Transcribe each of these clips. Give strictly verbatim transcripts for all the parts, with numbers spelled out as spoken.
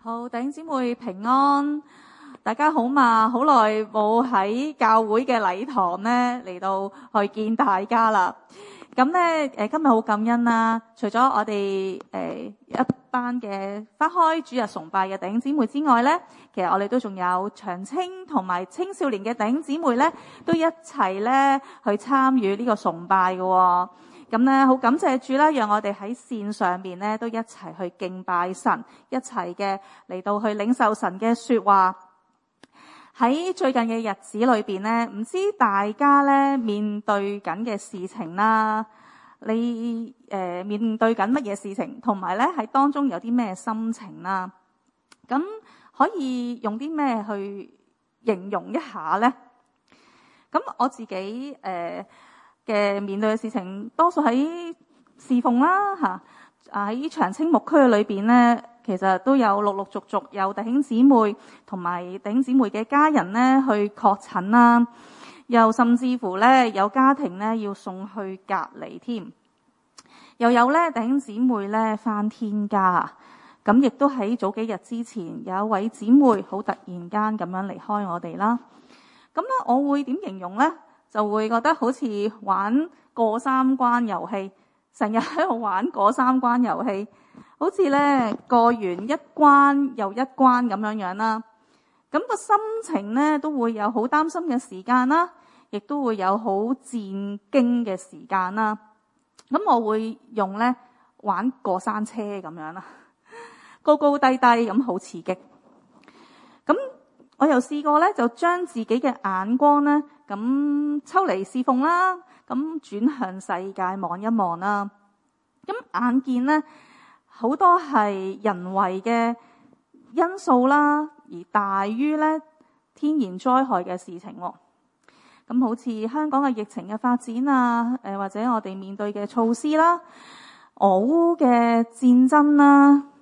好，弟兄姊妹平安，大家好嘛？好耐冇喺教會嘅禮堂咧嚟到去見大家啦。咁咧誒，今日好感恩啦。除咗我哋誒一班嘅返開主日崇拜嘅弟兄姊妹之外咧，其實我哋都仲有長青同埋青少年嘅弟兄姊妹咧，都一齊咧去參與呢個崇拜嘅、哦。咁咧，好感謝主啦，讓我哋喺線上面咧都一齊去敬拜神，一齊嘅嚟到去領受神嘅說話。喺最近嘅日子裏邊咧，唔知大家咧面對緊嘅事情啦，你誒、呃、面對緊乜嘢事情，同埋咧喺當中有啲咩心情啦？咁可以用啲咩去形容一下咧？咁我自己誒。呃嘅面對嘅事情，多數喺侍奉啦嚇，喺長青牧區嘅裏邊咧，其實都有陸陸續續有弟兄姊妹同埋弟兄姊妹嘅家人咧去確診啦，又甚至乎咧有家庭咧要送去隔離添，又有咧弟兄姊妹咧返天家，咁亦都喺早幾日之前有一位姊妹好突然間咁樣離開我哋啦。咁咧，我會點形容咧？就會覺得好似玩過三關遊戲，成日喺度玩過三關遊戲，好似咧過完一關又一關咁樣樣啦。咁個心情咧都會有好擔心嘅時間啦，亦都會有好戰驚嘅時間啦。咁我會用咧玩過山車咁樣啦，高高低低咁好刺激。咁我又試過咧，就將自己嘅眼光咧，咁抽離侍奉啦，咁轉向世界望一望啦。咁眼見咧，好多係人為嘅因素啦，而大於咧天然災害嘅事情。咁好似香港嘅疫情嘅發展啊，誒或者我哋面對嘅措施啦，俄烏嘅戰爭啦，誒、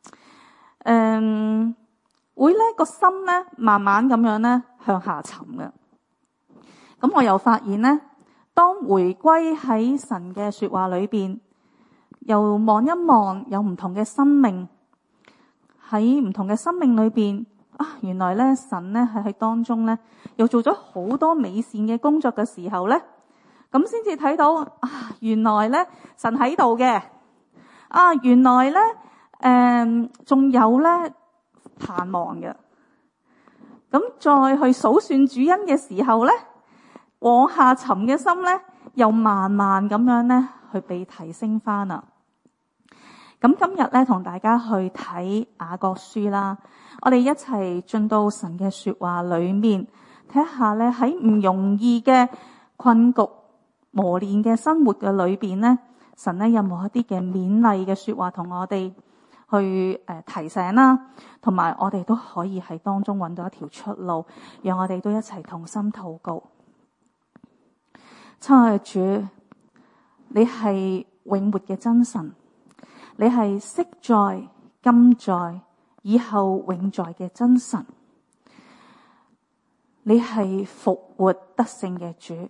嗯。會咧個心咧慢慢咁樣咧向下沉嘅。咁我又發現咧，當回歸喺神嘅說話裏邊，又望一望有唔同嘅生命喺唔同嘅生命裏邊啊，原來咧神咧係喺當中咧又做咗好多美善嘅工作嘅時候咧，咁先至睇到啊，原來咧神喺度嘅啊，原來咧誒仲有咧。盼望嘅，咁再去數算主恩嘅時候咧，往下沉嘅心咧，又慢慢咁樣咧去被提升翻啦。咁今日咧同大家去睇雅各書啦，我哋一齊進到神嘅說話裏面，睇下咧喺唔容易嘅困局磨練嘅生活嘅裏邊咧，神咧有冇一啲嘅勉勵嘅說話同我哋去誒提醒啦，同埋我哋都可以喺當中揾到一條出路，讓我哋都一齊同心禱告。親愛的主，你係永活嘅真神，你係昔在、今在、以後永在嘅真神，你係復活得勝嘅主，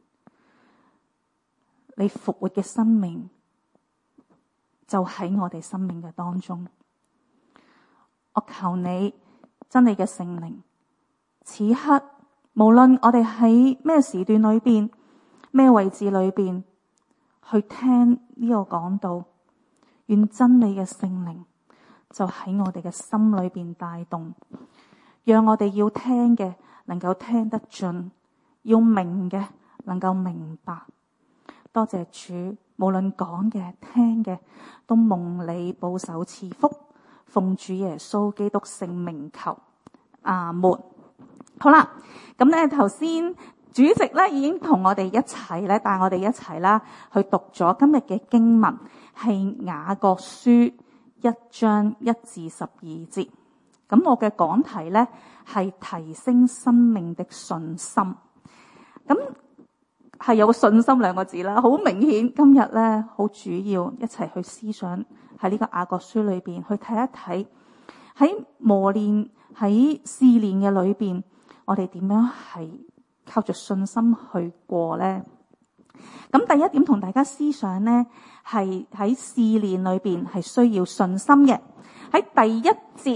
你復活嘅生命就喺我哋生命嘅當中，我求你真理嘅聖靈，此刻無論我哋喺咩時段裏邊、咩位置裏邊去聽呢個講道，願真理嘅聖靈就喺我哋嘅心裏邊帶動，讓我哋要聽嘅能夠聽得盡，要明嘅能夠明白。多謝主。無論講嘅、聽嘅，都蒙你保守賜福，奉主耶穌基督聖名求，阿門。好啦，咁咧頭先主席咧已經同我哋一齊咧，帶我哋一齊啦去讀咗今日嘅經文，係雅各書一章一至十二節。咁我嘅講題咧係提升生命的信心。咁係有個信心兩個字啦，好明顯今日咧好主要一齊去思想喺呢個雅各書裏邊去睇一睇喺磨練喺試煉嘅裏邊，我哋點樣係靠着信心去過咧？咁第一點同大家思想咧，係喺試煉裏邊係需要信心嘅。喺第一節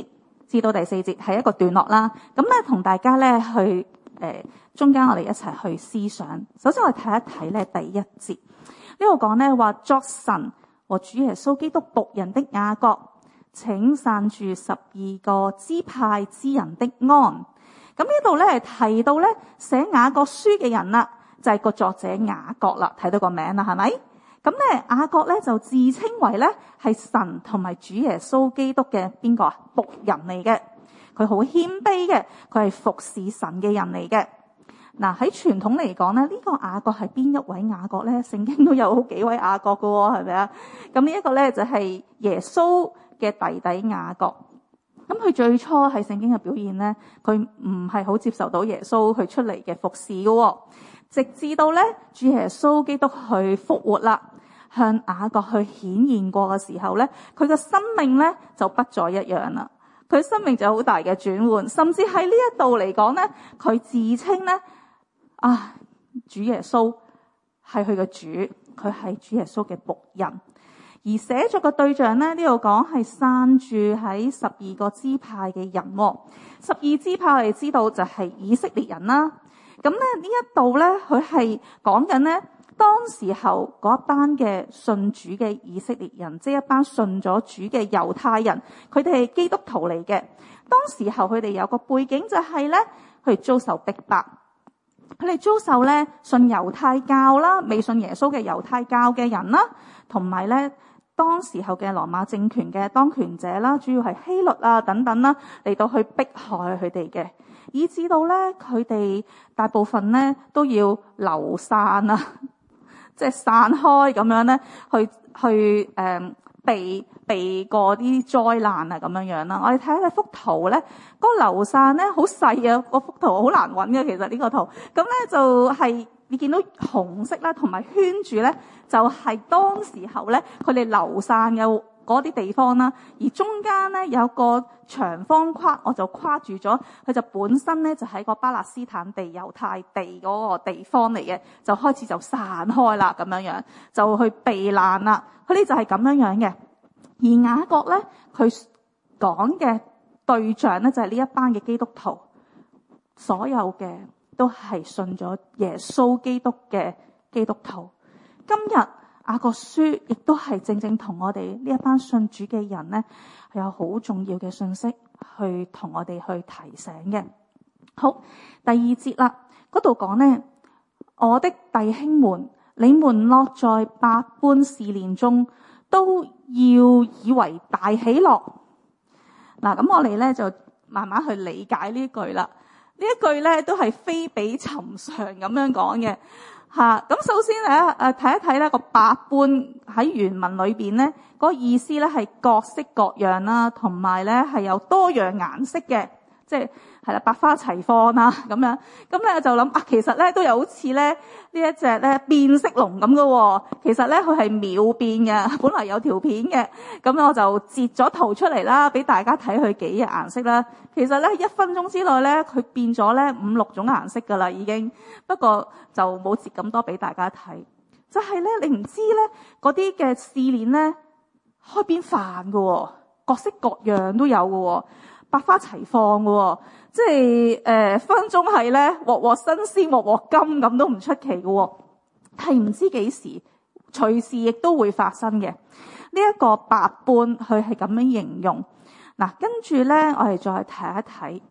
至到第四節係一個段落啦。咁咧同大家咧去誒、呃、中間我哋一齊去思想。首先我哋睇一睇咧第一節，呢度講咧話作神和主耶穌基督僕人的雅各，請散住十二個支派之人的安。咁呢度咧提到咧寫雅各書嘅人啦，就係、是、個作者雅各啦，睇到個名啦，係咪？咁咧雅各咧就自稱為咧係神同埋主耶穌基督嘅邊個啊？僕人嚟嘅，佢好謙卑嘅，佢係服侍神嘅人嚟嘅。嗱喺傳統嚟講咧，呢、這個雅各係邊一位雅各咧？聖經都有好幾位雅各噶，係咪啊？咁呢一個咧就係耶穌嘅弟弟雅各。咁佢最初喺聖經嘅表現咧，佢唔係好接受到耶穌去出嚟嘅服侍嘅，直至到咧主耶穌基督去復活啦，向雅各去顯現過嘅時候咧，佢嘅生命咧就不再一樣啦。佢生命就有好大嘅轉換，甚至喺呢一度嚟講咧，佢自稱咧啊，主耶穌係佢嘅主，佢係主耶穌嘅僕人。而寫作嘅對象咧，呢度講係散住喺十二個支派嘅人。十二支派我哋知道就係以色列人啦。咁咧呢一度咧，佢係講緊咧當時候嗰一班嘅信主嘅以色列人，即係一班信咗主嘅猶太人，佢哋係基督徒嚟嘅。當時候佢哋有個背景就係咧，佢哋遭受逼迫，佢哋遭受咧信猶太教啦、未信耶穌嘅猶太教嘅人啦，同埋咧當時候嘅羅馬政權嘅當權者啦，主要係希律啊等等啦，嚟到去迫害佢哋嘅，以至到咧佢哋大部分咧都要流散啊，即係散開咁樣咧，去去誒、呃、避避過啲災難啊咁樣樣啦。我哋睇睇幅圖咧，嗰、那個流散咧好細啊，嗰幅圖好難揾嘅。其實呢個圖咁咧就係、是、你見到紅色啦，同埋圈住咧，就係、是、當時候咧佢哋流散嘅嗰啲地方啦。而中間咧有個長方框，我就跨住咗，佢就本身咧就喺個巴勒斯坦地、猶太地嗰個地方嚟嘅，就開始就散開啦，咁樣樣就去避難啦。佢哋就係咁樣樣嘅。而雅各咧，佢講嘅對象咧就係呢一班嘅基督徒，所有嘅都係信咗耶穌基督嘅基督徒。今日雅各書亦都係正正同我哋呢一班信主嘅人咧，係有好重要嘅信息去同我哋去提醒嘅。好，第二節啦，嗰度講咧，我的弟兄們，你們落在百般試煉中，都要以為大喜樂。嗱，咁我哋咧就慢慢去理解呢句啦。呢一句咧都係非比尋常咁樣講嘅吓。咁首先咧誒睇一睇咧個百般喺原文裏邊咧嗰個意思咧係各式各樣啦，同埋咧係有多樣顏色嘅，即係係啦，百花齊放啦咁樣。咁咧就諗啊，其實咧都有好似咧呢一隻咧變色龍咁嘅。其實咧佢係秒變嘅，本來有條片嘅，咁我就截咗圖出嚟啦，俾大家睇佢幾隻顏色啦。其實咧一分鐘之內咧佢變咗咧五六種顏色噶啦已經，不過就冇截咁多俾大家睇。就係咧你唔知咧嗰啲嘅試煉咧開邊飯嘅，各式各樣都有嘅，百花齊放嘅，即係誒、呃、分分鐘係咧鑊鑊新鮮鑊鑊甘咁都唔出奇嘅，係唔知幾時隨時亦都會發生嘅。呢、這、一個百般佢係咁樣形容。嗱，跟住咧我哋再睇一睇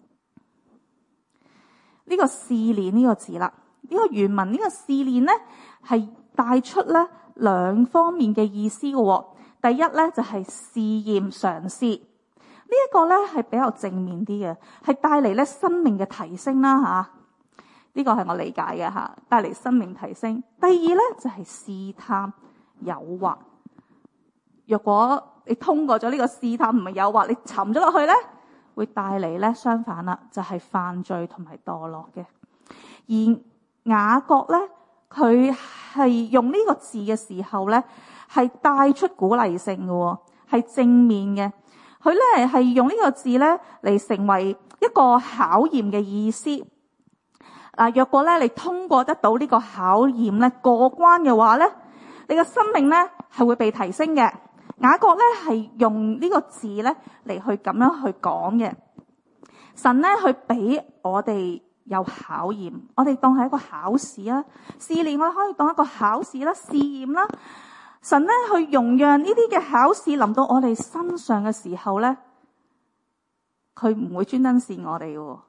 呢個試煉呢個字啦。呢、這個原文呢個試煉咧係帶出咧兩方面嘅意思嘅。第一咧就係試驗嘗試。呢一個咧係比較正面啲嘅，係帶嚟咧生命嘅提升啦吓。呢個係我理解嘅吓，帶嚟生命提升。第二咧就係試探誘惑。若果你通過咗呢個試探唔係誘惑，你沉咗落去咧，會帶嚟咧相反啦，就係犯罪同埋墮落嘅。而雅各咧，佢係用呢個字嘅時候咧，係帶出鼓勵性嘅，係正面嘅。佢咧係用呢個字咧嚟成為一個考驗嘅意思。嗱，若果咧你通過得到呢個考驗咧過關嘅話咧，你嘅生命咧係會被提升嘅。 雅各咧係用呢個字咧嚟去咁樣去講嘅。神咧去俾我哋有考驗，我哋當係一個考試啦，試煉我哋可以當一個考試啦、試驗啦。神咧去容讓呢啲嘅考試臨到我哋身上嘅時候咧，佢唔會專登試我哋嘅。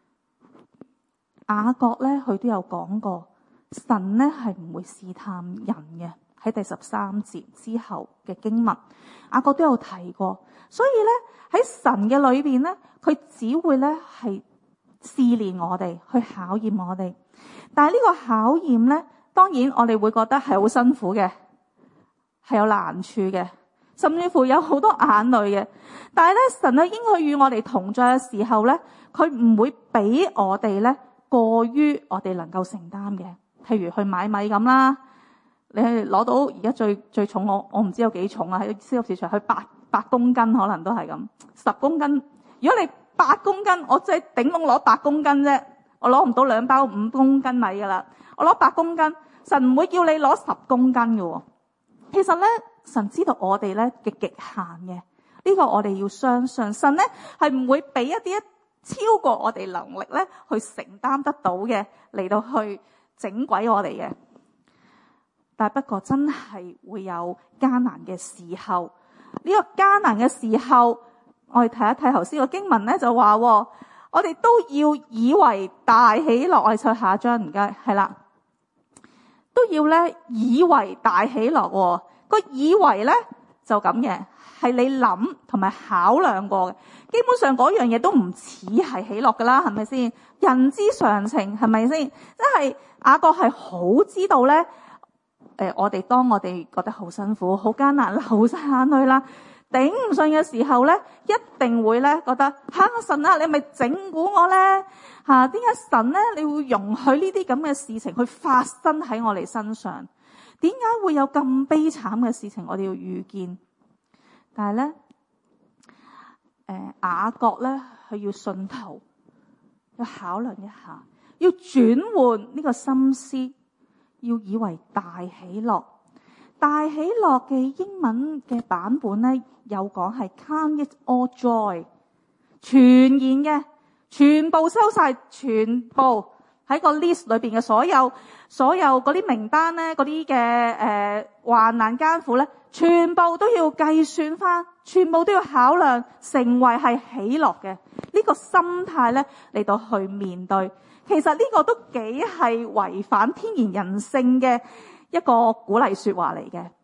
雅各咧佢都有講過，神咧係唔會試探人嘅。喺第十三節之後嘅經文，雅各都有提過。所以咧喺神嘅裏邊咧，佢只會咧係試煉我哋，去考驗我哋。但係呢個考驗咧，當然我哋會覺得係好辛苦嘅，係有難處嘅，甚至乎有好多眼淚嘅。但係咧，神咧應許與我哋同在嘅時候咧，佢唔會俾我哋咧過於我哋能夠承擔嘅。譬如去買米咁啦。你係攞到而家最最重，我我唔知有幾重啊！喺超級市場去八八公斤，可能都係咁十公斤。如果你八公斤，我即係頂籠攞八公斤啫，我攞唔到兩包五公斤米噶啦。我攞八公斤，神唔會叫你攞十公斤嘅。其實咧，神知道我哋咧嘅極限嘅，呢個我哋要相信。神咧係唔會俾一啲超過我哋能力咧去承擔得到嘅嚟到去整鬼我哋嘅。但不過真係會有艱難嘅時候，呢、這個艱難嘅時候，我哋睇一睇頭先個經文咧，就話我哋都要以為大喜樂。我哋睇下一章，唔該，係啦，都要咧以為大喜樂。個以為咧就咁嘅，係你諗同埋考量過嘅。基本上嗰樣嘢都唔似係喜樂噶啦，係咪先？人之常情，係咪先？即係雅各係好知道咧。誒、呃，我哋當我哋覺得好辛苦、好艱難、流晒眼淚啦，頂唔順嘅時候咧，一定會咧覺得吓、啊、神啊，你咪整蠱我咧吓？點解神咧你會容許呢啲咁嘅事情去發生喺我哋身上？點解會有咁悲慘嘅事情我哋要遇見？但係咧，誒、呃、雅各咧佢要信徒要考量一下，要轉換呢個心思。要以為大喜樂，大喜樂嘅英文嘅版本咧，有講係 count it all joy， 全然嘅，全部收晒，全部喺個 list 裏邊嘅所有所有嗰啲名單咧，嗰啲嘅誒患難艱苦咧，全部都要計算翻，全部都要考量，成為係喜樂嘅呢個心態咧嚟到去面對。其實呢個都幾係違反天然人性嘅一個鼓勵說話嚟嘅。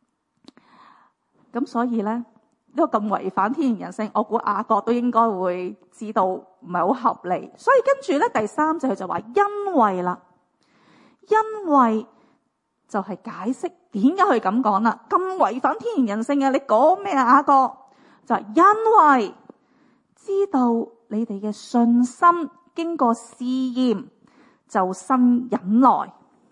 咁所以咧，呢個咁違反天然人性，我估雅各都應該會知道唔係好合理。所以跟住咧第三節佢就話因為啦，因為就係解釋點解佢咁講啦。咁違反天然人性嘅，你講咩啊？雅各就係因為知道你哋嘅信心經過試驗就生忍耐，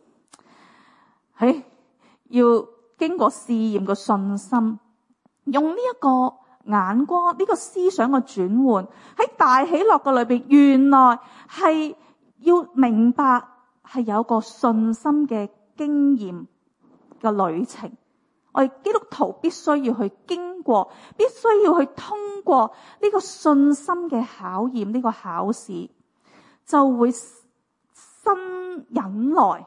係要經過試驗嘅信心，用呢一個眼光，呢、這個思想嘅轉換喺大喜樂嘅裏邊，原來係要明白係有個信心嘅經驗嘅旅程。我哋基督徒必須要去經過，必須要去通過呢個信心嘅考驗，呢、這個考試。就會生忍耐。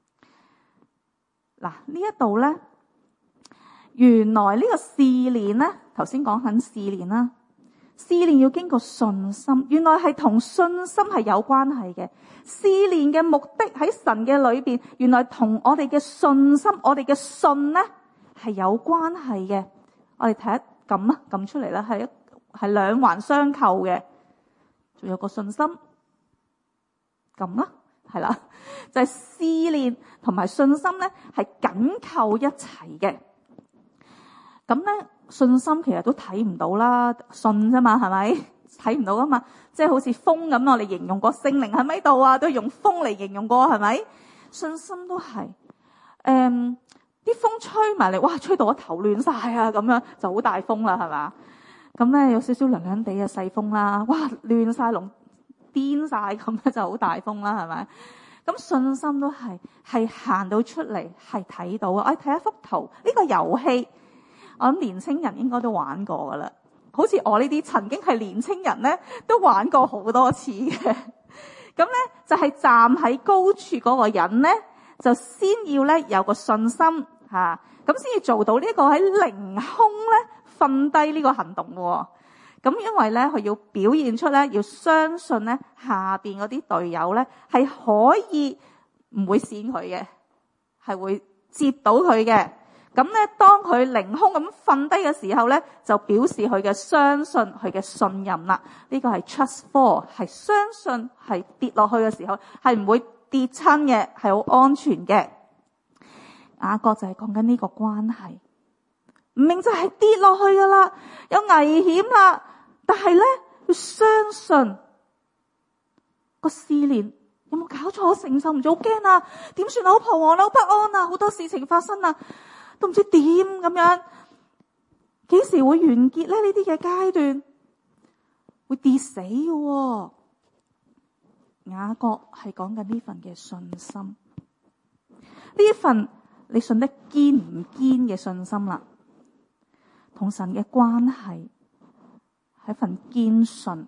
嗱，呢一度咧，原來呢個試煉咧，頭先講緊試煉啦，試煉要經過信心，原來係同信心係有關係嘅。試煉嘅目的喺神嘅裏邊，原來同我哋嘅信心，我哋嘅信咧係有關係嘅。我哋睇一撳啊，撳出嚟啦，係一係兩環相扣嘅，仲有個信心。咁啦，係啦，就係試煉同埋信心咧，係緊扣一齊嘅。咁咧，信心其實都睇唔到啦，信啫嘛，係咪？睇唔到噶嘛，即係好似風咁，我哋形容個聖靈喺咪度啊，都用風嚟形容過，係咪？信心都係，誒、嗯，啲風吹埋嚟，哇，吹到我頭亂晒啊，咁樣就好大風啦，係嘛？咁咧有少少涼涼地嘅細風啦，哇，亂晒龍。癲晒咁咧就好大風啦，係咪？咁信心都係係行到出嚟，係睇到啊！我哋睇一幅圖，呢個遊戲我諗年青人應該都玩過噶啦。好似我呢啲曾經係年青人咧，都玩過好多次嘅。咁咧就係站喺高處嗰個人咧，就先要咧有個信心吓，咁先至做到呢個喺凌空咧瞓低呢個行動喎。咁因為咧佢要表現出咧，要相信咧下邊嗰啲隊友咧係可以唔會跣佢嘅，係會接到佢嘅。咁咧當佢凌空咁瞓低嘅時候咧，就表示佢嘅相信，佢嘅信任啦。呢個係 trust fall， 係相信係跌落去嘅時候係唔會跌親嘅，係好安全嘅。雅各就係講緊呢個關係，唔明就係跌落去噶啦，有危險啦，但係咧要相信個試煉有冇搞錯，承受唔到，好驚啊，點算啊，好彷徨啊，好不安啊，好多事情發生啊，都唔知點咁樣，幾時會完結咧？呢啲嘅階段會跌死嘅。雅各係講緊呢份嘅信心，呢份你信得堅唔堅嘅信心啦，同神嘅關係係一份堅信。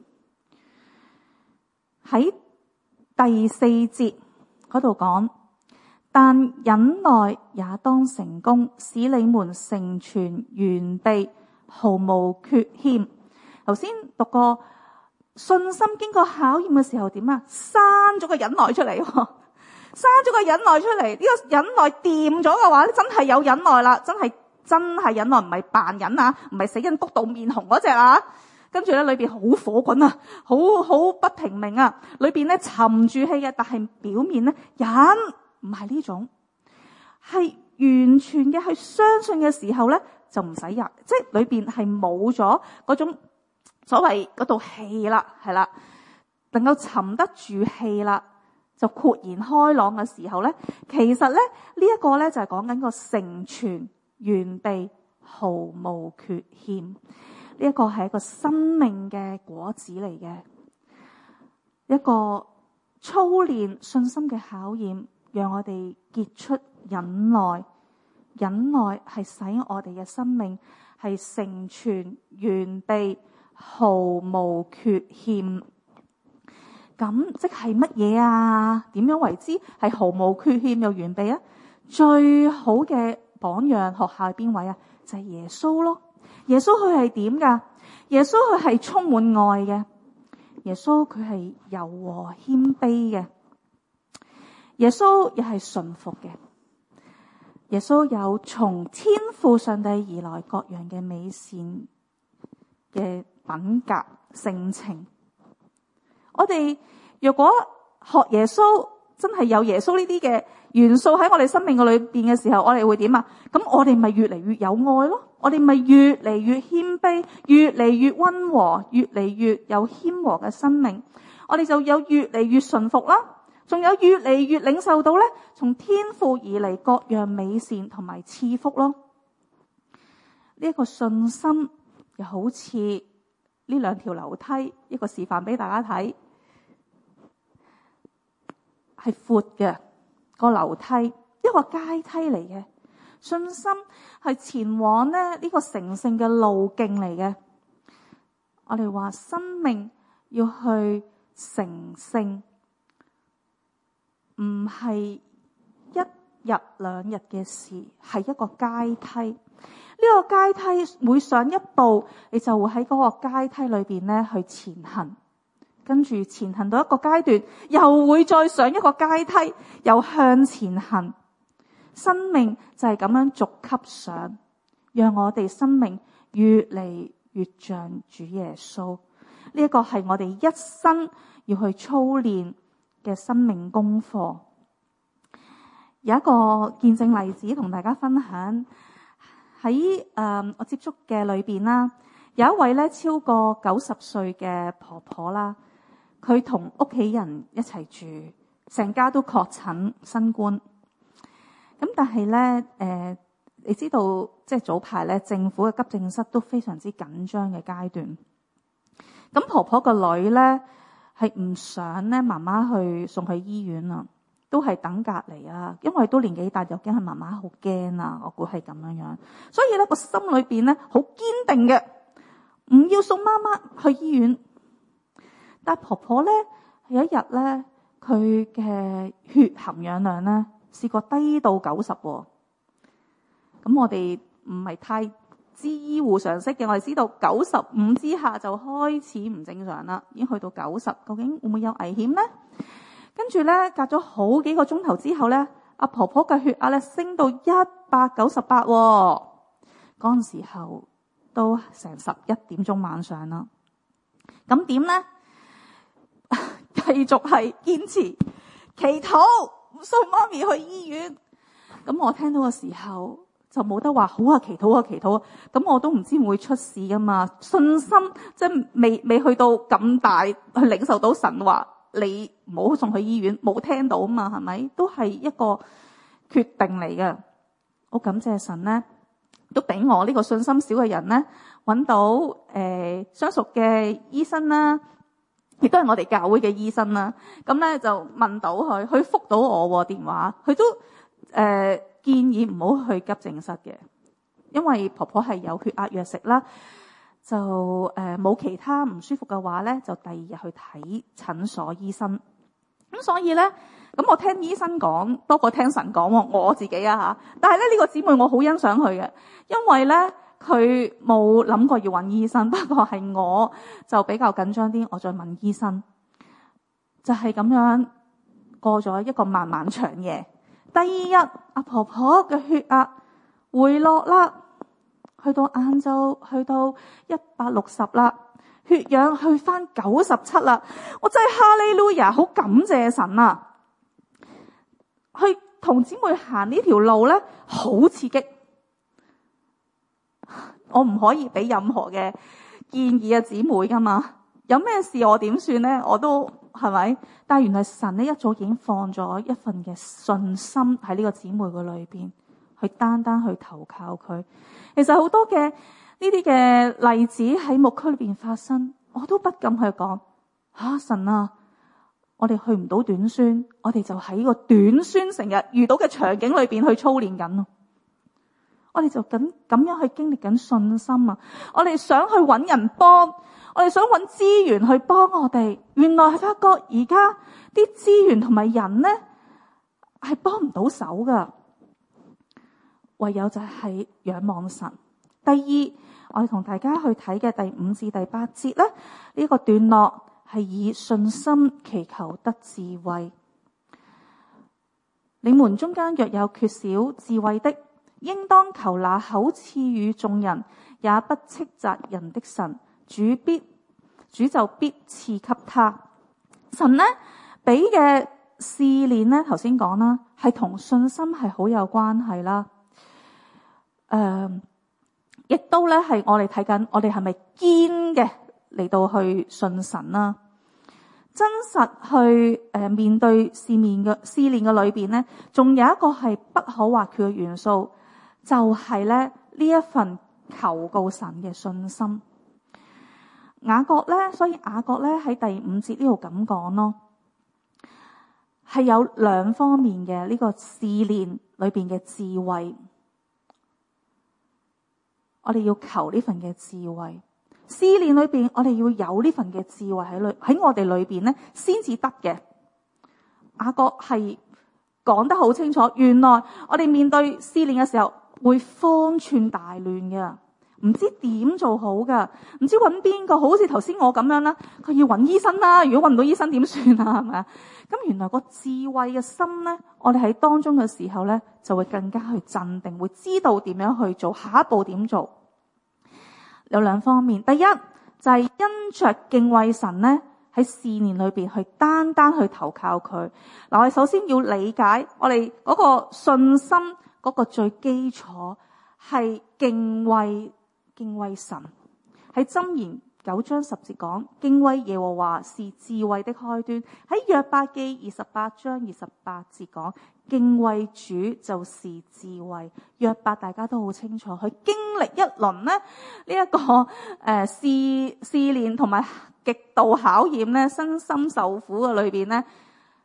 喺第四節嗰度講，但忍耐也當成功，使你們成全完備，毫無缺欠。頭先讀過信心經過考驗嘅時候點啊？生咗個忍耐出嚟，生咗個忍耐出嚟。呢個忍耐掂咗嘅話，真係有忍耐啦，真係真係忍耐，唔係扮忍啊，唔係死人谷到面紅嗰隻啊。跟住咧裏邊好火滾啊，好好不平靜啊，裏邊咧沉住氣嘅，但係表面咧忍，唔係呢種，係完全嘅係相信嘅時候咧就唔使忍，即係裏邊係冇咗嗰種所謂嗰道氣啦，係啦，能夠沉得住氣啦，就豁然開朗嘅時候咧，其實咧呢一個咧就係講緊個成全完備，毫無缺欠。呢一個係一個生命嘅果子嚟嘅，一個操練信心嘅考驗，讓我哋結出忍耐。忍耐係使我哋嘅生命係成全完備，毫無缺欠。咁即係乜嘢啊？點樣為之係毫無缺欠又完備啊？最好嘅榜樣學校係邊位啊？就係耶穌咯。耶穌佢係點噶？耶穌佢係充滿愛嘅，耶穌佢係柔和謙卑嘅，耶穌又係順服嘅，耶穌有從天父上帝而來各樣嘅美善嘅品格性情。我哋若果學耶穌，真係有耶穌呢啲嘅元素喺我哋生命嘅裏邊嘅時候，我哋會點啊？咁我哋咪越嚟越有愛咯，我哋咪越嚟越謙卑，越嚟越溫和，越嚟越有謙和嘅生命。我哋就有越嚟越順服啦，仲有越嚟越領受到咧從天父而嚟各樣美善同埋賜福咯。呢一個信心又好似呢兩條樓梯，一個示範俾大家睇。係闊嘅個樓梯，一個階梯嚟嘅。信心係前往咧呢個成聖嘅路徑嚟嘅。我哋話生命要去成聖，唔係一日兩日嘅事，係一個階梯。呢個階梯每上一步，你就會喺嗰個階梯裏邊咧去前行。跟住前行到一個階段，又會再上一個階梯，又向前行。生命就係咁樣逐級上，讓我哋生命越嚟越像主耶穌。呢一個係我哋一生要去操練嘅生命功課。有一個見證例子同大家分享，喺誒、呃、我接觸嘅裏邊啦，有一位咧超過九十歲嘅婆婆啦。佢同屋企人一齊住，成家都確診新冠。咁但係咧，誒、呃，你知道即係早排咧，政府嘅急症室都非常之緊張嘅階段。咁婆婆個女咧係唔想咧媽媽去送去醫院啊， 都係等隔離啊，因為都年紀大，又驚係媽媽好驚啊，我估係咁樣樣。所以咧個心裏邊咧好堅定嘅，唔要送媽媽去醫院。但婆婆咧有一日咧，佢嘅血含氧量咧試過低到九十喎。咁我哋唔係太知醫護常識嘅，我哋知道九十五之下就開始唔正常啦，已經去到九十，究竟會唔會有危險呢？跟住咧，隔咗好幾個鐘頭之後咧，阿婆婆嘅血壓咧升到一百九十八，嗰陣時候都成十一點鐘晚上啦。咁點咧？繼續係堅持祈禱，唔送媽咪去醫院。咁我聽到嘅時候就冇得話好啊，祈禱啊，祈禱啊。咁我都唔知會出事噶嘛，信心即係未未去到咁大去領受到神話。你唔好送去醫院，冇聽到啊嘛，係咪？都係一個決定嚟嘅。好感謝神咧，都俾我呢個信心少嘅人咧，揾到誒、呃、相熟嘅醫生啦，亦都係我哋教會嘅醫生啦。咁咧就問到佢，佢覆到我電話，佢都誒、呃、建議唔好去急症室嘅，因為婆婆係有血壓藥食啦。就誒冇、呃、其他唔舒服嘅話咧，就第二日去睇診所醫生。咁所以咧，咁我聽醫生講多過聽神講喎，我自己啊嚇。但係咧呢、呢個姊妹我好欣賞佢嘅，因為咧佢冇諗過要揾醫生，不過係我就比較緊張啲，我再問醫生。就係、是、咁樣過咗一個漫漫長夜。第二日阿婆婆嘅血壓回落啦。去到晏晝，去到一百六十啦，血氧去翻九十七啦，我真係哈利路亞，好感謝神啊！去同姊妹行呢條路咧，好刺激。我唔可以俾任何嘅建議啊，姊妹噶嘛，有咩事我點算咧？我都係咪？但係原來神咧一早已經放咗一份嘅信心喺呢個姊妹嘅裏邊。去單單去投靠佢。其實好多嘅呢啲嘅例子喺牧區裏邊發生，我都不敢去講啊，神啊，我哋去唔到短宣，我哋就喺個短宣成日遇到嘅場景裏邊去操練緊咯。我哋就咁咁樣去經歷緊信心啊！我哋想去揾人幫，我哋想揾資源去幫我哋。原來係發覺而家啲資源同埋人咧係幫唔到手噶。唯有就係仰望神。第二，我哋同大家去睇嘅第五至第八節咧，呢、這個段落係以信心祈求得智慧。你們中間若有缺少智慧的，應當求那口賜予眾人，也不斥責人的神，主必主就必賜給他。神咧俾嘅試煉咧，頭先講啦，係同信心係好有關係啦。誒、呃，亦都咧係我哋睇緊，我哋係咪堅嘅嚟到去信神啦？真實去誒、呃、面對試煉嘅試煉嘅裏邊咧，仲有一個係不可或缺嘅元素，就係咧呢一份求告神嘅信心。雅各咧，所以雅各咧喺第五節呢度咁講咯，係有兩方面嘅呢個試煉裏邊嘅智慧。我哋要求呢份嘅智慧，試煉裏邊我哋要有呢份嘅智慧喺裏喺我哋裏邊咧，先至得嘅。雅各係講得好清楚，原來我哋面對試煉嘅時候會方寸大亂嘅，唔知點做好噶，唔知揾邊個，好似頭先我咁樣啦，佢要揾醫生啦，如果揾唔到醫生點算啊？係咪啊？咁原來個智慧嘅心咧，我哋喺當中嘅時候咧，就會更加去鎮定，會知道點樣去做，下一步點做。有兩方面，第一就係、是、因着敬畏神咧，喺試煉裏邊去單單去投靠佢。嗱，我哋首先要理解我哋嗰個信心嗰個最基礎係敬畏敬畏神。喺箴言九章十節講，敬畏耶和華是智慧的開端。喺約伯記二十八章二十八節講，敬畏主就是智慧。約伯大家都好清楚，佢經歷一輪咧呢一、這個誒試試煉同埋極度考驗咧，身心受苦嘅裏邊咧，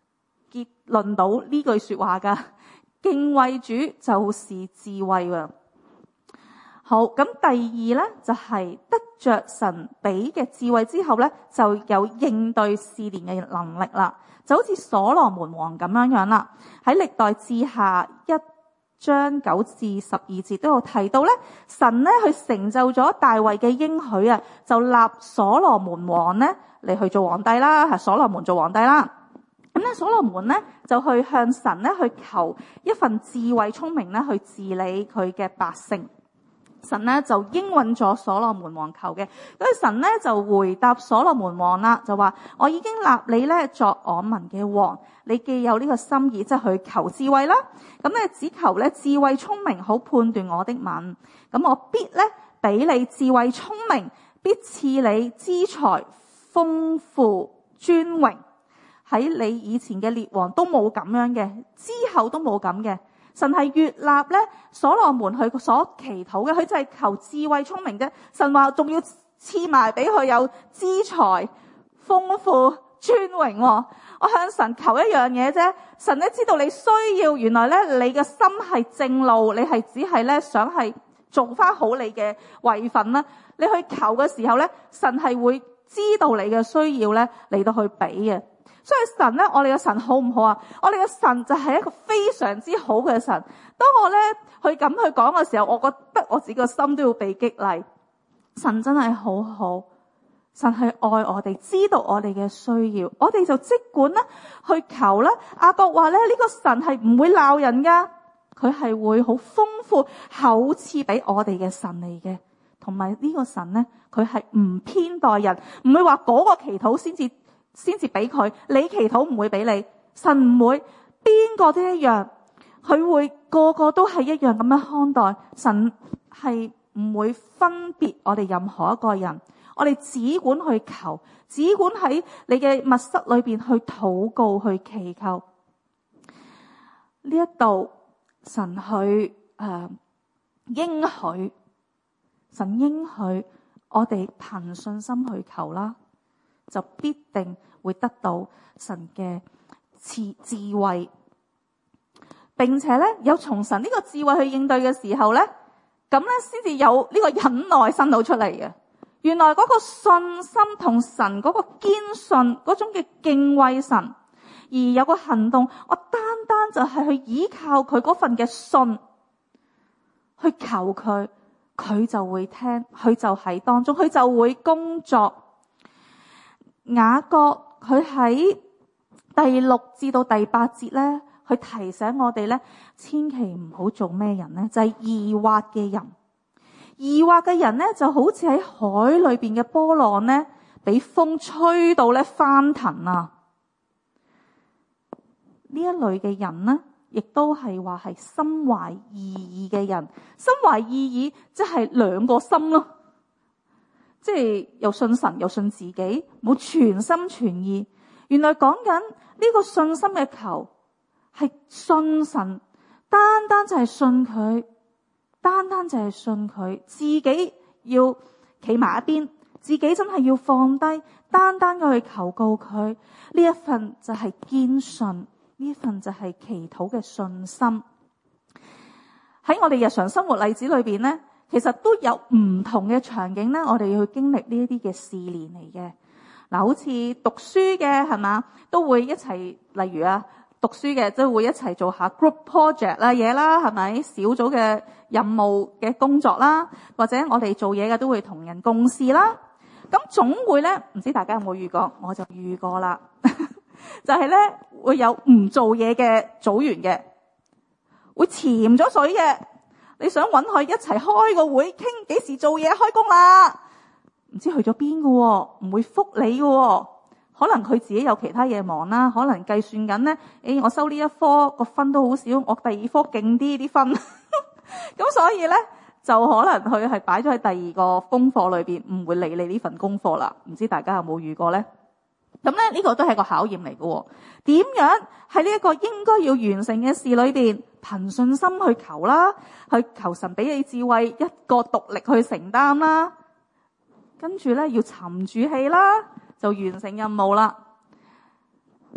結論到呢句說話噶，敬畏主就是智慧喎。好，咁第二咧就係、是、得着神俾嘅智慧之後咧，就有應對試煉嘅能力啦。就好似所羅門王咁樣樣啦，喺歷代志下一章九至十二節都有提到咧，神咧去成就咗大衛嘅應許啊，就立所羅門王咧嚟去做皇帝啦，係所羅門做皇帝啦。咁咧，所羅門咧就去向神咧去求一份智慧聰明咧去治理佢嘅百姓。神咧就應允咗所羅門王求嘅，所以神咧就回答所羅門王啦，就話我已經立你咧作我民嘅王，你既有呢個心意，即係去求智慧啦，咁咧只求咧智慧聰明，好判斷我的民，咁我必咧俾你智慧聰明，必賜你資財豐富尊榮，喺你以前嘅列王都冇咁樣嘅，之後都冇咁嘅。神係悅納咧所羅門佢所祈禱嘅，佢就係求智慧聰明啫。神話仲要賜埋俾佢有資財豐富尊榮。我向神求一樣嘢啫，神咧知道你需要，原來咧你嘅心係正路，你係只係咧想係做翻好你嘅位份啦。你去求嘅時候咧，神係會知道你嘅需要咧嚟到去俾嘅。所以神咧，我哋嘅神好唔好啊？我哋嘅神就係一個非常之好嘅神。當我咧去咁去講嘅時候，我覺得我自己個心都要被激勵。神真係好好，神係愛我哋，知道我哋嘅需要，我哋就即管啦去求啦。雅各話咧，呢個神係唔會鬧人噶，佢係會好豐富厚賜俾我哋嘅神嚟嘅。同埋呢個神咧，佢係唔偏待人，唔會話嗰個祈禱先至。先至俾佢，你祈禱唔會俾你，神唔會，邊個都一樣，佢會個個都係一樣咁樣看待。神係唔會分別我哋任何一個人，我哋只管去求，只管喺你嘅密室裏邊去禱告去祈求。呢一度神去誒、呃、應許，神應許我哋憑信心去求啦，就必定會得到神嘅智智慧，並且咧有從神呢個智慧去應對嘅時候咧，咁咧先至有呢個忍耐生到出嚟嘅。原來嗰個信心同神嗰個堅信嗰種嘅敬畏神，而有個行動，我單單就係去依靠佢嗰份嘅信，去求佢，佢就會聽，佢就喺當中，佢就會工作。雅各佢喺第六至到第八節咧，佢提醒我哋咧，千祈唔好做咩人咧，就係疑惑嘅人。疑惑嘅人咧，就好似喺海裏邊嘅波浪咧，俾風吹到咧翻騰啊！呢一類嘅人咧，亦都係話係心懷二意嘅人。心懷二意，即係兩個心咯。即係又信神又信自己，冇全心全意。原來講緊呢個信心嘅求係信神，單單就係信佢，單單就係信佢，自己要企埋一邊，自己真係要放低，單單嘅去求告佢。呢一份就係堅信，呢一份就係祈禱嘅信心。喺我哋日常生活例子裏邊咧，其實都有唔同嘅場景咧，我哋要去經歷呢一啲嘅試煉嚟嘅。嗱，好似讀書嘅係嘛，都會一齊，例如啊，讀書嘅都會一齊做下 group project 啦嘢啦，係咪？小組嘅任務嘅工作啦，或者我哋做嘢嘅都會同人共事啦。咁總會咧，唔知大家有冇遇過？我就遇過啦，就係咧會有唔做嘢嘅組員嘅，會潛咗水嘅。你想搵佢一齊開個會傾幾時做嘢開工啦？唔知去咗邊喎，唔會覆你喎。可能佢自己有其他嘢忙啦，可能計算緊咧，誒我收呢一科個分都好少，我第二科勁啲啲分，咁所以咧就可能佢係擺咗喺第二個功課裏邊，唔會理你呢份功課啦。唔知大家有冇遇過咧？咁咧呢個都係個考驗嚟嘅。點樣喺呢一個應該要完成嘅事裏邊，憑信心去求啦，去求神俾你智慧，一個獨力去承擔啦，跟住咧要沉住氣啦，就完成任務啦。呢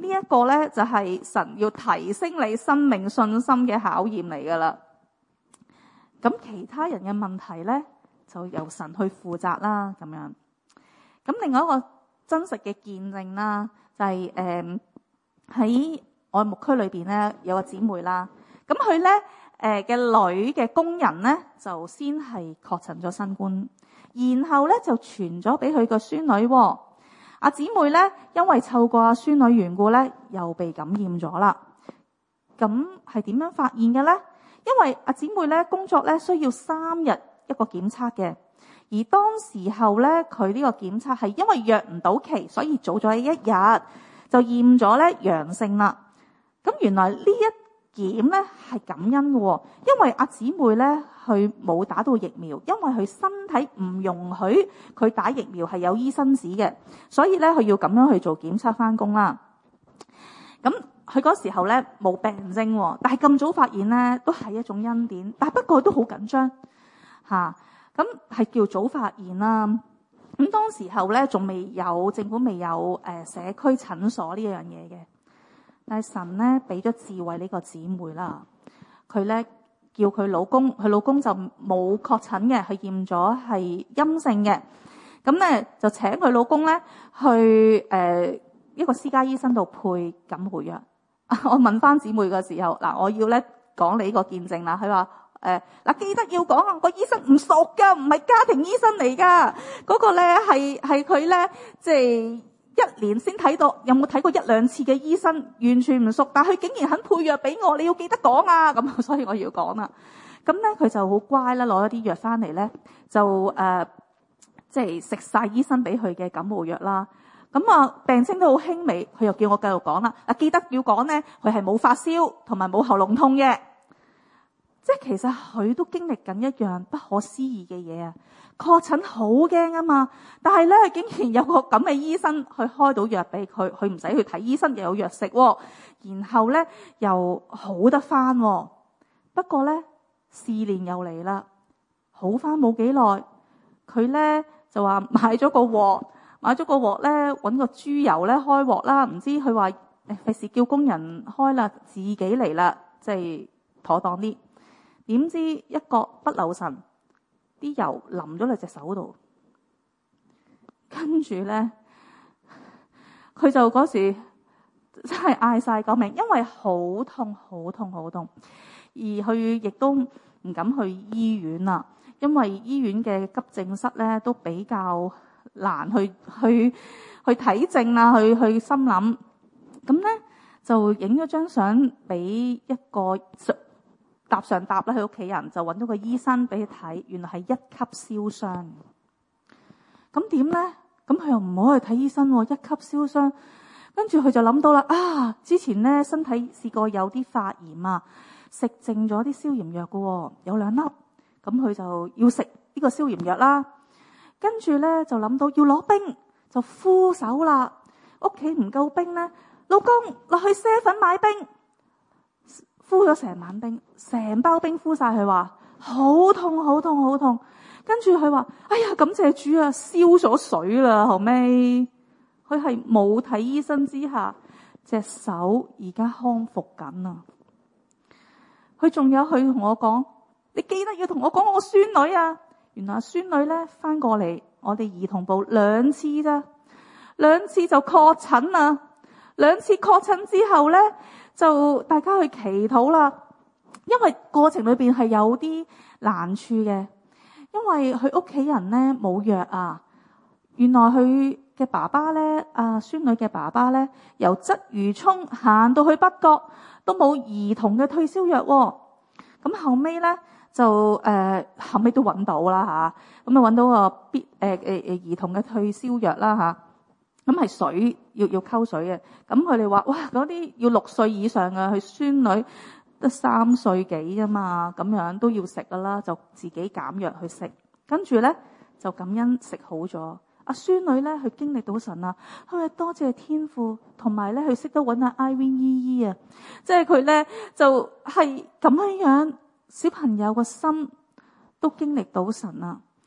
呢一個咧就係神要提升你生命信心嘅考驗嚟噶啦。咁其他人嘅問題咧就由神去負責啦，咁樣。咁另外一個真實嘅見證啦，就係誒喺我牧區裏邊咧有個姊妹啦，咁佢咧誒嘅女嘅工人咧就先係確診咗新冠，然後咧就傳咗俾佢個孫女。阿姊妹咧因為湊過阿孫女緣故咧，又被感染咗啦。咁係點樣發現嘅咧？因為阿姊妹咧工作咧需要三日一個檢測嘅，而當時候咧佢呢個檢測係因為約唔到期，所以早咗一日就驗咗咧陽性啦。咁原來呢一檢咧係感恩嘅，因為阿姊妹咧佢冇打到疫苗，因為佢身體唔容許佢打疫苗係有醫生紙嘅，所以咧佢要咁樣去做檢測翻工啦。咁佢嗰時候咧冇病徵，但係咁早發現咧都係一種恩典，但係不過都好緊張吓，咁係叫早發現啦。咁當時候咧仲未有政府未有誒社區診所呢樣嘢嘅，但係神咧俾咗智慧呢個姊妹啦，佢咧叫佢老公，佢老公就冇確診嘅，佢驗咗係陰性嘅，咁咧就請佢老公咧去誒、呃、一個私家醫生度配感冒藥。我問翻姊妹嘅時候，嗱，我要咧講你呢個見證啦。佢話誒嗱，記得要講啊，個醫生唔熟噶，唔係家庭醫生嚟噶，嗰個咧係係佢咧即係一年先睇到，有冇睇過一兩次嘅醫生，完全唔熟，但係佢竟然肯配藥俾我，你要記得講啊，咁所以我要講啦。咁咧佢就好乖啦，攞一啲藥翻嚟咧，就誒即係食晒醫生俾佢嘅感冒藥啦。咁啊，病徵都好輕微，佢又叫我繼續講啦。啊，記得要講咧，佢係冇發燒同埋冇喉嚨痛嘅。即係其實佢都經歷緊一樣不可思議嘅嘢啊！確診好驚啊嘛，但係咧竟然有個咁嘅醫生去開到藥俾佢，佢唔使去睇醫生又有藥食，然後咧又好得翻。不過咧試煉又嚟啦，好翻冇幾耐，佢咧就話買咗個鑊。買咗個鑊咧，揾個豬油咧開鑊啦。唔知佢話誒費事叫工人開啦，自己嚟啦，即係妥當啲。點知一個不留神，啲油淋咗你隻手度，跟住咧佢就嗰時真係嗌晒救命，因為好痛好痛好痛，而佢亦都唔敢去醫院啦，因為醫院嘅急症室咧都比較難去去去睇症啊，去去心諗，咁咧就影咗張相俾一個搭上搭啦，佢屋企人就揾咗個醫生俾佢睇，原來係一級燒傷。咁點咧？咁佢又唔好去睇醫生喎，一級燒傷。跟住佢就諗到啦，啊，之前咧身體試過有啲發炎啊，食剩咗啲消炎藥嘅，有兩粒，咁佢就要食呢個消炎藥啦。跟住咧就諗到要攞冰，就敷手啦。屋企唔夠冰咧，老公落去賒粉買冰，敷咗成晚冰，成包冰敷晒。佢話好痛好痛好痛。跟住佢話哎呀，感謝主啊，燒咗水啦。後尾佢係冇睇醫生之下，隻手而家康復緊啊。佢仲有去同我講，你記得要同我講我孫女啊。原來孫女咧翻過嚟我哋兒童部兩次咋，兩次就確診啦。兩次確診之後咧，就大家去祈禱啦。因為過程裏邊係有啲難處嘅，因為佢屋企人咧冇藥啊。原來佢嘅爸爸咧，啊孫女嘅爸爸咧，由鰂魚涌行到去北角都冇兒童嘅退燒藥。咁後尾咧。就誒、呃、後尾都揾到啦嚇，咁啊揾到個必誒誒誒兒童嘅退燒藥啦嚇，咁係水要要溝水嘅，咁佢哋話哇嗰啲要六歲以上嘅，佢孫女得三歲幾啫嘛，咁樣都要食噶啦，就自己減藥去食，跟住咧就感恩食好咗。阿孫女咧佢經歷到神啊，佢話多謝天父，同埋咧佢識得揾阿 Irene 姨姨啊，即係佢咧就係咁樣樣。小朋友個心都經歷到神啊，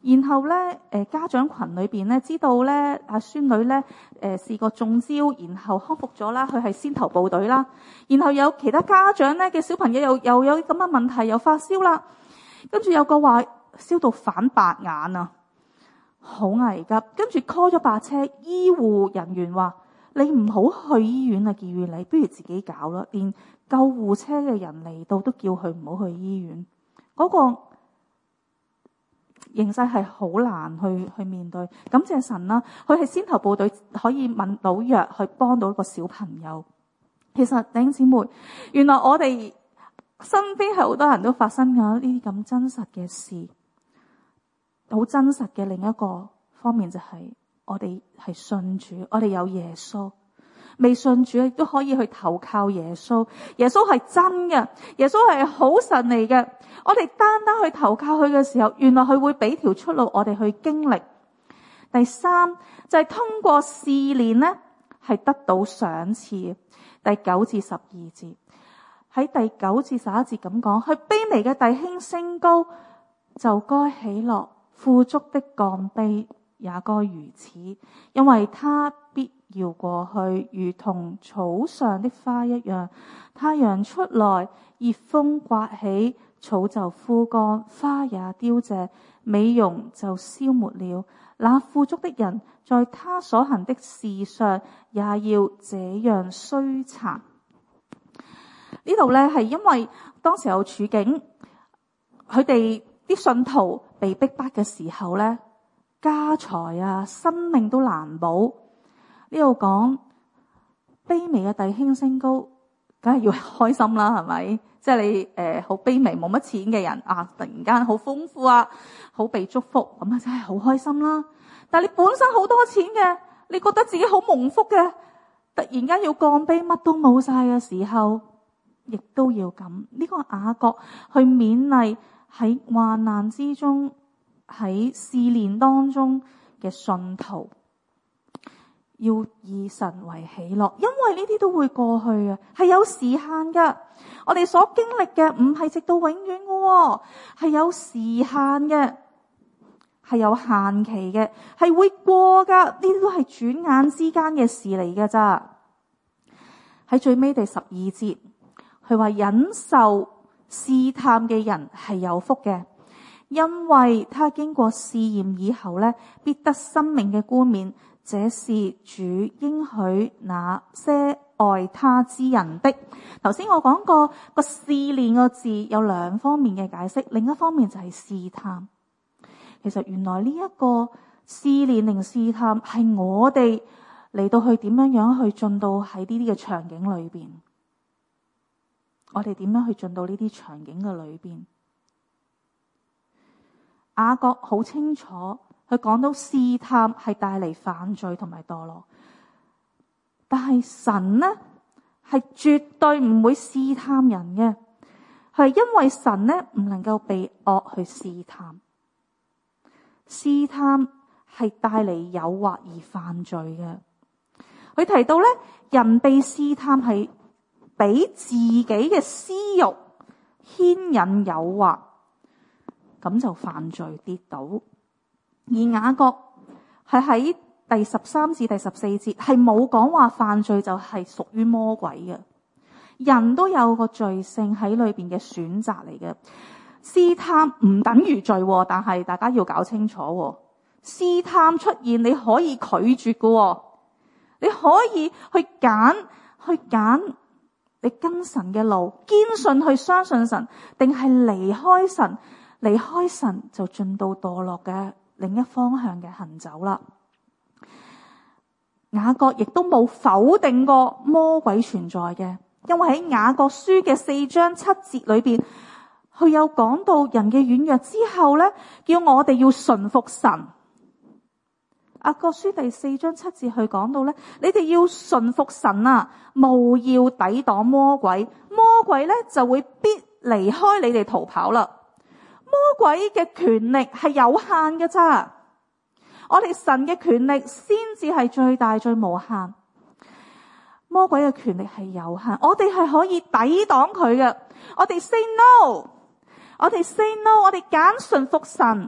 然後咧，誒家長群裏邊咧知道咧，阿孫女咧誒試過中招，然後康復咗啦，佢係先頭部隊啦。然後有其他家長咧嘅小朋友又又有咁嘅問題，又發燒啦。跟住有個話燒到反白眼啊，好危急。跟住 call 咗白車，醫護人員話：你唔好去醫院啊，建議你不如自己搞啦。連救護車嘅人嚟到都叫佢唔好去醫院。嗰、那個形勢係好難去去面對，感謝神啦，佢係先頭部隊，可以問到藥去幫到一個小朋友。其實弟兄姊妹，原來我哋身邊係好多人都發生咗呢啲咁真實嘅事，好真實嘅。另一個方面就係我哋係信主，我哋有耶穌。未信主亦都可以去投靠耶穌，耶穌係真嘅，耶穌係好神嚟嘅。我哋單單去投靠佢嘅時候，原來佢會俾條出路我哋去經歷。第三就係、是、通過試煉呢係得到賞賜。第九至十二節，喺第九至十一節咁講，佢卑微嘅弟兄升高就該喜樂，富足的降卑也該如此，因為他必要過去，如同草上的花一樣。太陽出來，熱風颳起，草就枯乾，花也凋謝，美容就消沒了。那富足的人在他所行的事上也要這樣衰殘。呢度呢係因為當時有處境，佢哋啲信徒被逼迫嘅時候呢，家財啊、生命都難保。呢度講卑微嘅弟兄升高，梗係要開心啦，係咪？即係你誒好卑微冇乜錢嘅人啊，突然間好豐富啊，好被祝福，咁啊真係好開心啦。但係你本身好多錢嘅，你覺得自己好蒙福嘅，突然間要降卑，乜都冇晒嘅時候，亦都要咁。呢、這個雅各去勉勵喺患難之中、喺試煉當中嘅信徒，要以神為喜樂，因為呢啲都會過去嘅，係有時限噶。我哋所經歷嘅唔係直到永遠嘅，係有時限嘅，係有限期嘅，係會過噶。呢啲都係轉眼之間嘅事嚟噶咋。喺最尾第十二節，佢話忍受試探嘅人係有福嘅，因為他經過試驗以後呢，必得生命嘅冠冕。這是主應許那些愛他之人的。頭先我講過個試煉個字有兩方面嘅解釋，另一方面就係試探。其實原來呢一個試煉定試探係我哋嚟到去點樣樣去進到喺呢啲嘅場景裏邊，我哋點樣去進到呢啲場景嘅裏邊。雅各好清楚。佢講到試探係帶嚟犯罪同埋墮落，但係神呢係絕對唔會試探人嘅，係因為神呢唔能夠被惡去試探。試探係帶嚟誘惑而犯罪嘅。佢提到呢，人被試探係俾自己嘅私欲牽引誘惑，咁就犯罪跌倒。而雅各係喺第十三至第十四節係冇講話犯罪就係屬於魔鬼嘅，人都有個罪性喺裏邊嘅選擇嚟嘅。試探唔等於罪，但係大家要搞清楚，試探出現你可以拒絕嘅，你可以去揀去揀你跟神嘅路，堅信去相信神，定係離開神，離開神就進到墮落嘅另一方向嘅行走啦。雅各亦都冇否定過魔鬼存在嘅，因為喺雅各書嘅四章七節裏邊，佢有講到人嘅軟弱之後咧，叫我哋要順服神。雅各書第四章七節去講到咧，你哋要順服神啊，務要抵擋魔鬼，魔鬼咧就會必離開你哋逃跑啦。魔鬼嘅權力係有限嘅咋，我哋神嘅權力先至係最大最無限。魔鬼嘅權力係有限，我哋係可以抵擋佢嘅。我哋 say no， 我哋 say no， 我哋揀順服神，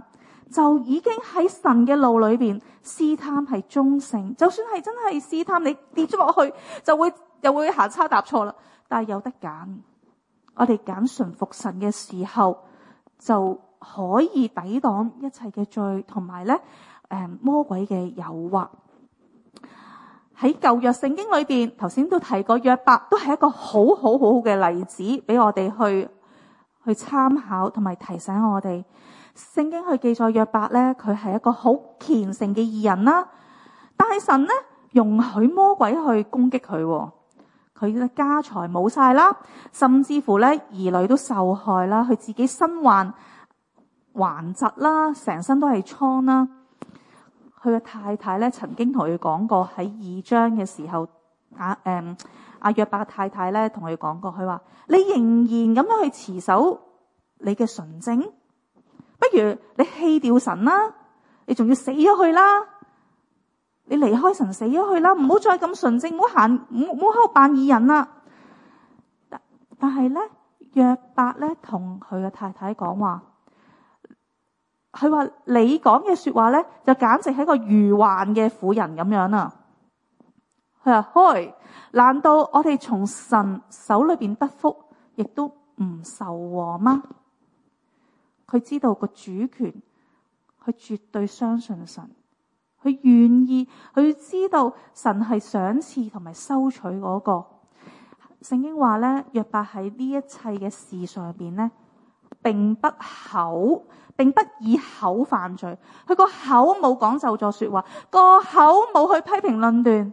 就已經喺神嘅路裏邊試探係忠誠。就算係真係試探，你跌咗落去就會又會行差踏錯啦。但係有得揀，我哋揀順服神嘅時候，就可以抵擋一切嘅罪，同埋咧誒魔鬼嘅誘惑。喺舊約聖經裏邊，頭先都提過約伯，都係一個好好好好嘅例子，俾我哋去去參考，同埋提醒我哋。聖經去記載約伯咧，佢係一個好虔誠嘅義人啦。但係神咧容許魔鬼去攻擊佢，佢嘅家財冇晒啦，甚至乎咧兒女都受害啦，佢自己身患頑疾啦，成身都係瘡啦。佢嘅太太咧曾經同佢講過，喺二章嘅時候，阿誒阿約伯嘅太太咧同佢講過，佢話你仍然咁樣去持守你嘅純正，不如你棄掉神啦，你仲要死咗去啦，你離開神死咗去啦，唔好再咁純正，唔好行，唔好喺度扮義人啦。但但係咧，約伯咧同佢嘅太太講話。佢話你講嘅說話咧，就簡直係一個愚頑嘅婦人咁樣啊！佢話：開，難道我哋從神手裏邊得福，亦都唔受禍嗎？佢知道個主權，佢絕對相信神，佢願意，佢知道神係賞賜同埋收取嗰個。聖經話咧，約伯喺呢一切嘅事上邊咧，並不口。並不以口犯罪，佢個口冇講咒詛說話，個口冇去批評論斷，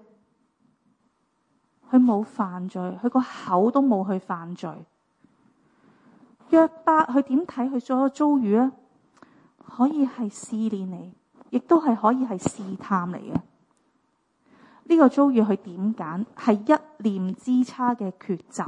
佢冇犯罪，佢個口都冇去犯罪。約伯佢點睇佢所有遭遇啊？可以係試煉嚟，亦都係可以係試探嚟嘅。呢個遭遇佢點揀？係一念之差嘅抉擇。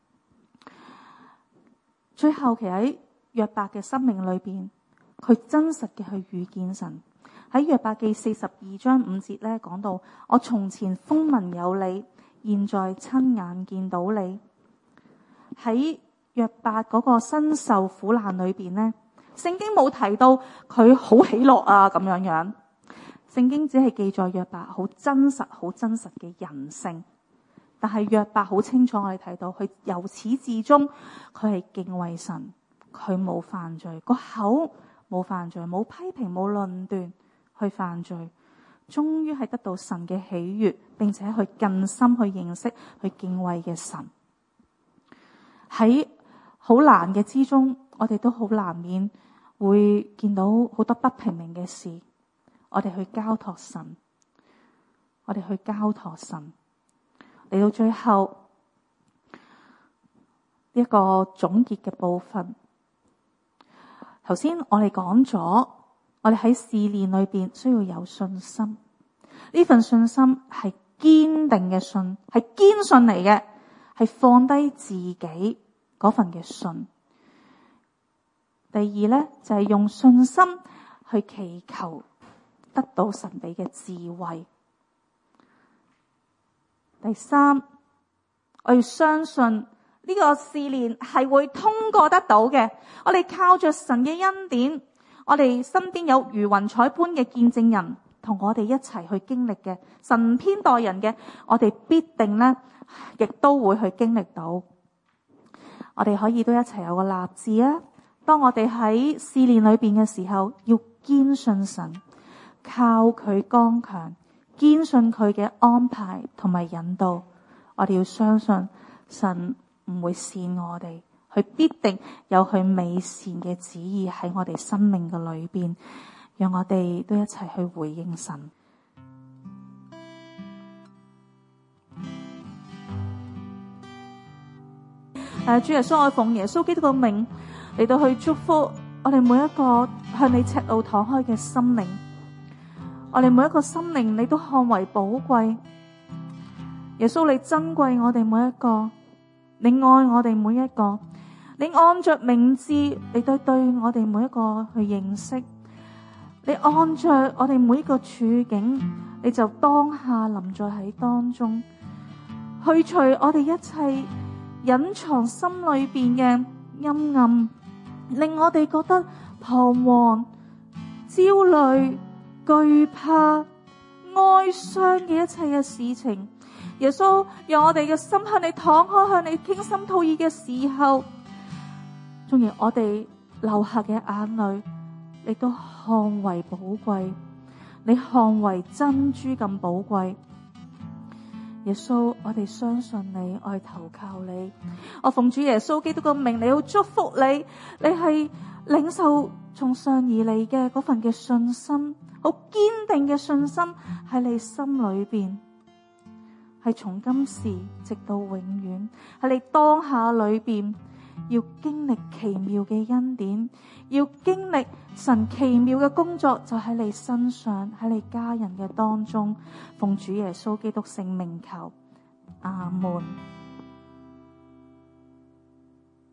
最後其實喺約伯嘅生命裏邊，佢真實嘅去遇見神。喺約伯記四十二章五節咧講到，我從前風聞有你，現在親眼見到你。喺約伯嗰個身受苦難裏邊咧，聖經冇提到佢好喜樂啊咁樣樣，聖經只係記載約伯好真實好真實嘅人性。但係約伯好清楚，我哋睇到佢由始至終佢係敬畏神，佢冇犯罪，個口冇犯罪，冇批評，冇論斷去犯罪，終於係得到神嘅喜悅，並且去更深去認識去敬畏嘅神。喺好難嘅之中，我哋都好難免會見到好多不平靜嘅事，我哋去交託神，我哋去交託神。嚟到最後一個總結嘅部分，頭先我哋講咗，我哋喺試煉裏邊需要有信心。呢份信心係堅定嘅信，係堅信嚟嘅，係放低自己嗰份嘅信。第二咧就係用信心去祈求得到神俾嘅智慧。第三，我要相信呢個試煉係會通過得到嘅。我哋靠着神嘅恩典，我哋身邊有如雲彩般嘅見證人同我哋一齊去經歷嘅，神偏待人嘅，我哋必定咧亦都會去經歷到。我哋可以都一齊有個立志啊！當我哋喺試煉裏邊嘅時候，要堅信神，靠佢剛強，堅信佢嘅安排同埋引導。我哋要相信神唔會騙我哋，佢必定有佢美善嘅旨意喺我哋生命嘅裏邊，讓我哋都一齊去回應神。誒，主耶穌，我奉耶穌基督嘅名嚟到去祝福我哋每一個向你赤露敞開嘅心靈。我哋每一個心靈你都看為寶貴，耶穌你珍貴我哋每一個，你愛我哋每一個，你按着名字你對對我哋每一個去認識，你按着我哋每一個處境，你就當下臨在喺當中，去除我哋一切隱藏心裏邊嘅陰暗，令我哋覺得彷徨、 焦慮、懼怕、哀傷嘅一切嘅事情。耶穌，讓我哋嘅心向你敞開，向你傾心吐意嘅時候，縱然我哋流下嘅眼淚，你都看為寶貴，你看為珍珠咁寶貴。耶穌，我哋相信你，我哋投靠你。我奉主耶穌基督嘅名，你要祝福你，你係領受從上而嚟嘅嗰份嘅信心，好堅定嘅信心喺你心裏邊，係從今時直到永遠，喺你當下裏邊要經歷奇妙嘅恩典，要經歷神奇妙嘅工作，就喺你身上，喺你家人嘅當中。奉主耶穌基督聖名求，阿門。